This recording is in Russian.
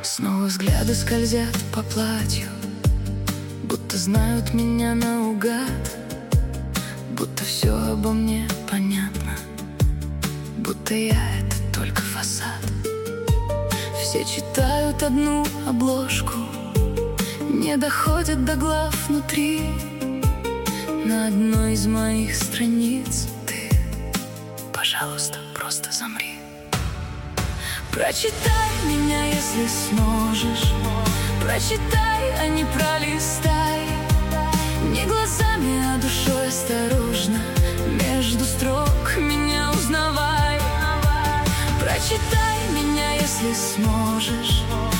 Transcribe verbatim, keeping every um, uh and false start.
Снова взгляды скользят по платью, будто знают меня наугад, будто все обо мне понятно, будто я — это только фасад. Все читают одну обложку, не доходят до глав внутри. На одной из моих страниц ты, пожалуйста, просто замри. Прочитай меня, если сможешь, прочитай, а не пролистай. Не глазами, а душой осторожно, между строк меня узнавай. Прочитай меня, если сможешь,